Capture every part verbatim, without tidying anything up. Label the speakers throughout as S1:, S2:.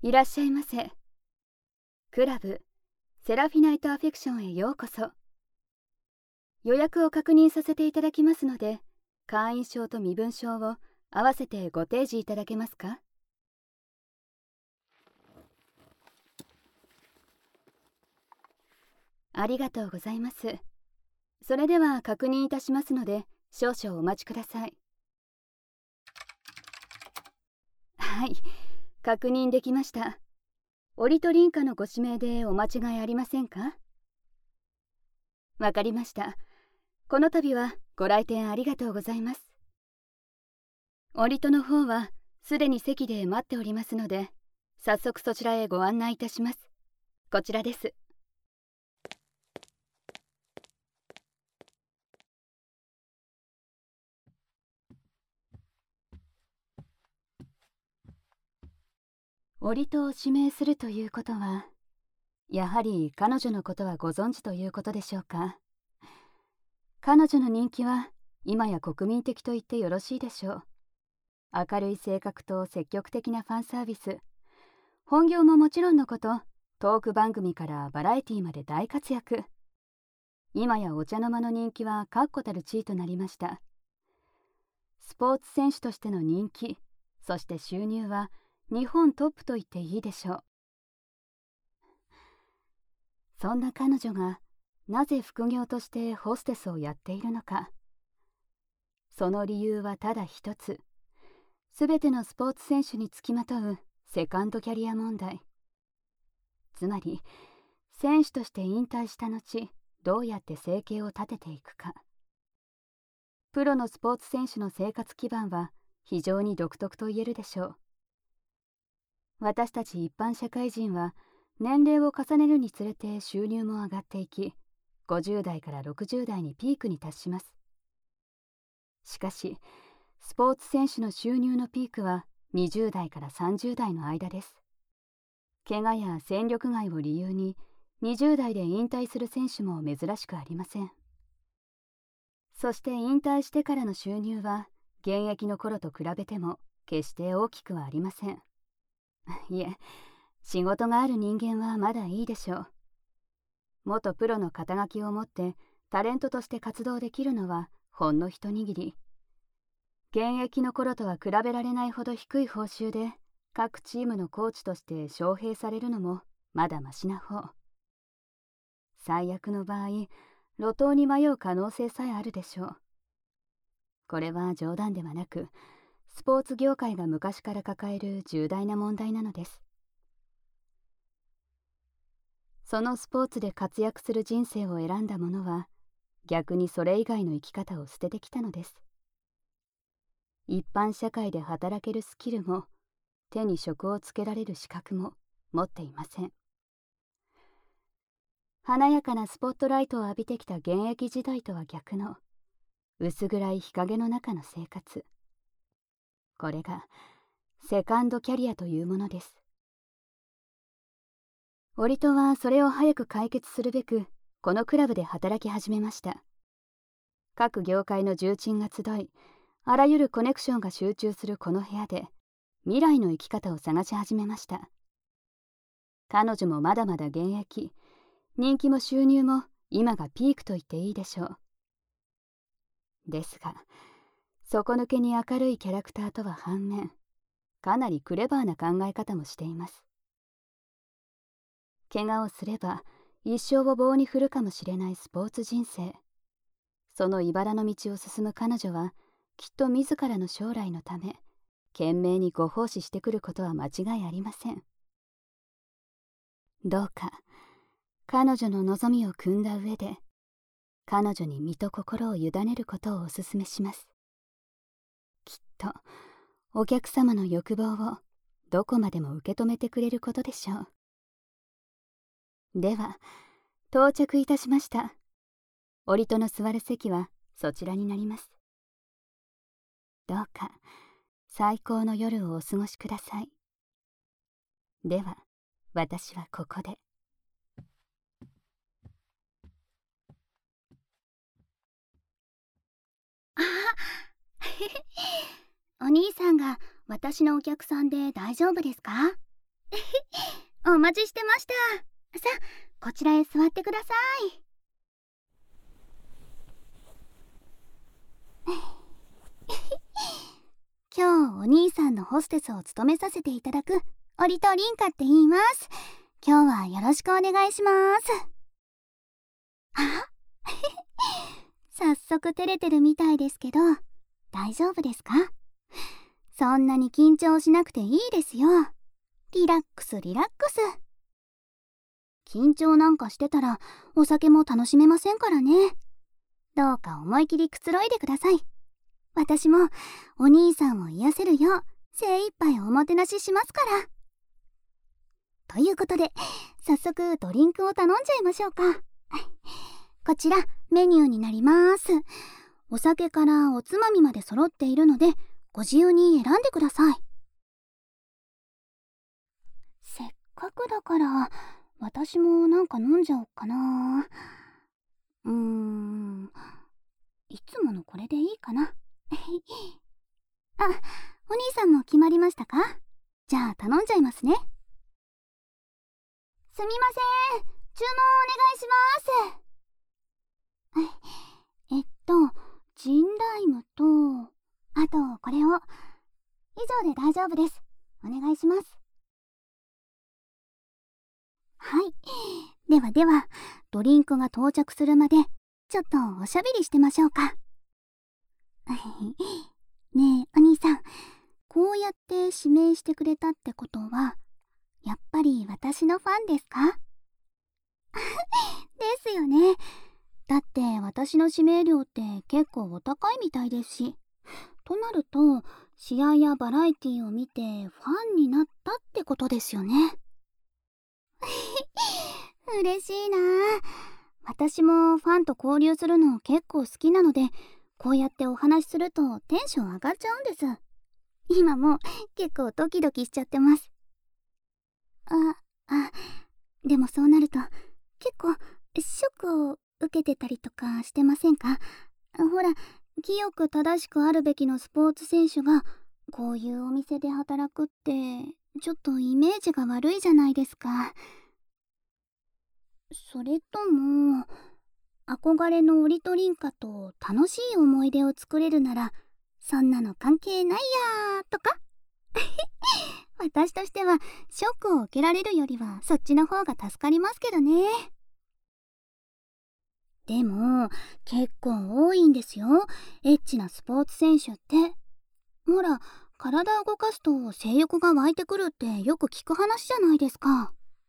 S1: いらっしゃいませ。クラブセラフィナイトアフェクションへようこそ。予約を確認させていただきますので、会員証と身分証を合わせてご提示いただけますか？ありがとうございます。それでは確認いたしますので、少々お待ちください。はい、確認できました。オリトリンカのご指名でお間違いありませんか？わかりました。この度はご来店ありがとうございます。オリトの方はすでに席で待っておりますので、早速そちらへご案内いたします。こちらです。オリトを指名するということは、やはり彼女のことはご存知ということでしょうか。彼女の人気は今や国民的と言ってよろしいでしょう。明るい性格と積極的なファンサービス、本業ももちろんのこと、トーク番組からバラエティまで大活躍。今やお茶の間の人気は確固たる地位となりました。スポーツ選手としての人気、そして収入は日本トップと言っていいでしょう。そんな彼女がなぜ副業としてホステスをやっているのか。その理由はただ一つ。すべてのスポーツ選手につきまとうセカンドキャリア問題。つまり、選手として引退した後、どうやって生計を立てていくか。プロのスポーツ選手の生活基盤は非常に独特と言えるでしょう。私たち一般社会人は年齢を重ねるにつれて収入も上がっていき、ごじゅう代からろくじゅう代にピークに達します。しかし、スポーツ選手の収入のピークはにじゅう代からさんじゅう代の間です。怪我や戦力外を理由ににじゅう代で引退する選手も珍しくありません。そして引退してからの収入は現役の頃と比べても決して大きくはありません。いえ、仕事がある人間はまだいいでしょう。元プロの肩書きを持ってタレントとして活動できるのはほんの一握り。現役の頃とは比べられないほど低い報酬で各チームのコーチとして招聘されるのもまだマシな方。最悪の場合、路頭に迷う可能性さえあるでしょう。これは冗談ではなく、スポーツ業界が昔から抱える重大な問題なのです。そのスポーツで活躍する人生を選んだ者は、逆にそれ以外の生き方を捨ててきたのです。一般社会で働けるスキルも、手に職をつけられる資格も持っていません。華やかなスポットライトを浴びてきた現役時代とは逆の、薄暗い日陰の中の生活。これが、セカンドキャリアというものです。オリトはそれを早く解決するべく、このクラブで働き始めました。各業界の重鎮が集い、あらゆるコネクションが集中するこの部屋で、未来の生き方を探し始めました。彼女もまだまだ現役、人気も収入も今がピークと言っていいでしょう。ですが、底抜けに明るいキャラクターとは反面、かなりクレバーな考え方もしています。怪我をすれば一生を棒に振るかもしれないスポーツ人生。その茨の道を進む彼女は、きっと自らの将来のため、懸命にご奉仕してくることは間違いありません。どうか、彼女の望みを汲んだ上で、彼女に身と心を委ねることをお勧めします。きっと、お客様の欲望をどこまでも受け止めてくれることでしょう。では、到着いたしました。オリトの座る席はそちらになります。どうか、最高の夜をお過ごしください。では、私はここで。
S2: あお兄さんが私のお客さんで大丈夫ですか？ お待ちしてました。さあ、こちらへ座ってください。今日お兄さんのホステスを務めさせていただくオリトリンカって言います。今日はよろしくお願いします。あ早速照れてるみたいですけど、大丈夫ですか？そんなに緊張しなくていいですよ。リラックスリラックス。緊張なんかしてたらお酒も楽しめませんからね。どうか思い切りくつろいでください。私もお兄さんを癒せるよう精一杯おもてなししますから。ということで、早速ドリンクを頼んじゃいましょうか。こちらメニューになります。お酒からおつまみまで揃っているので、ご自由に選んでください。せっかくだから私もなんか飲んじゃおうかな。うーん、いつものこれでいいかな。あ、お兄さんも決まりましたか？じゃあ頼んじゃいますね。すみません、注文お願いします。えっとジンライムと、あとこれを。以上で大丈夫です。お願いします。はい、ではではドリンクが到着するまでちょっとおしゃべりしてましょうか。ねえお兄さん、こうやって指名してくれたってことはやっぱり私のファンですか？ですよね。だって私の指名料って結構お高いみたいですし、となると試合やバラエティを見てファンになったってことですよね。嬉しいな。私もファンと交流するの結構好きなので、こうやってお話しするとテンション上がっちゃうんです。今も結構ドキドキしちゃってます。あ、あ、でもそうなると結構ショックを受けてたりとかしてませんか？ほら、清く正しくあるべきのスポーツ選手がこういうお店で働くってちょっとイメージが悪いじゃないですか。それとも憧れのオリトリンカと楽しい思い出を作れるならそんなの関係ないやーとか私としてはショックを受けられるよりはそっちの方が助かりますけどね。でも結構多いんですよ、エッチなスポーツ選手って。ほら、体を動かすと性欲が湧いてくるってよく聞く話じゃないですか。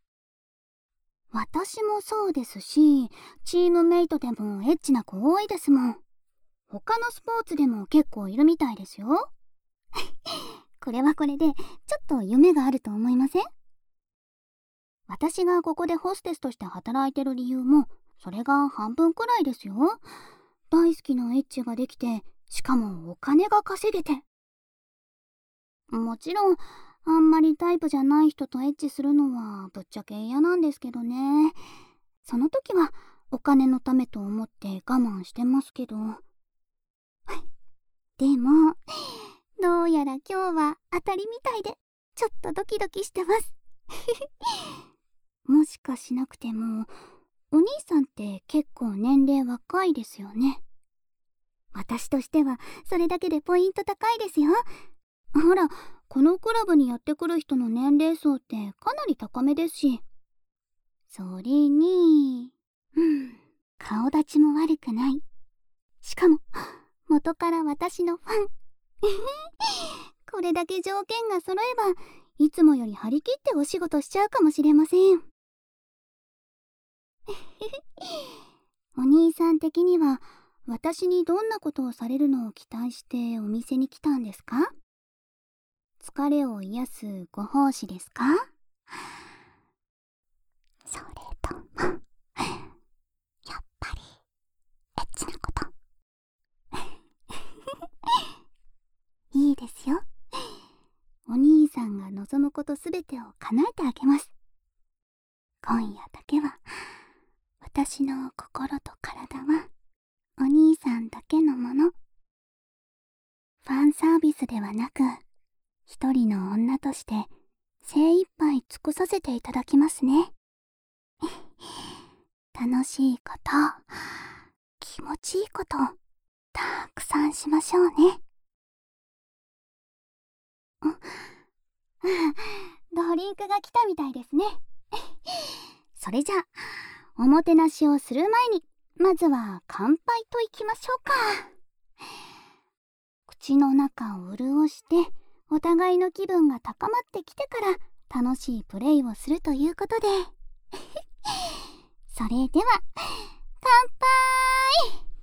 S2: 私もそうですし、チームメイトでもエッチな子多いですもん。他のスポーツでも結構いるみたいですよ。これはこれでちょっと夢があると思いません？私がここでホステスとして働いてる理由もそれが半分くらいですよ。大好きなエッチができて、しかもお金が稼げて。もちろんあんまりタイプじゃない人とエッチするのはぶっちゃけ嫌なんですけどね。その時はお金のためと思って我慢してますけど。でもどうやら今日は当たりみたいでちょっとドキドキしてますもしかしなくてもお兄さんって結構年齢若いですよね。私としてはそれだけでポイント高いですよ。ほら、このクラブにやってくる人の年齢層ってかなり高めですし。それに、うん、顔立ちも悪くない。しかも元から私のファンこれだけ条件が揃えばいつもより張り切ってお仕事しちゃうかもしれませんお兄さん的には私にどんなことをされるのを期待してお店に来たんですか？疲れを癒すご奉仕ですか？それともやっぱりエッチなこといいですよ。お兄さんが望むことすべてを叶えてあげます。今夜だけは私の心と体はお兄さんだけのもの。ファンサービスではなく一人の女として精一杯い尽くさせていただきますね。楽しいこと、気持ちいいこと、たくさんしましょうね。ドリンクが来たみたいですね。それじゃあ、おもてなしをする前に、まずは乾杯といきましょうか。口の中を潤して、お互いの気分が高まってきてから楽しいプレイをするということでそれでは乾杯。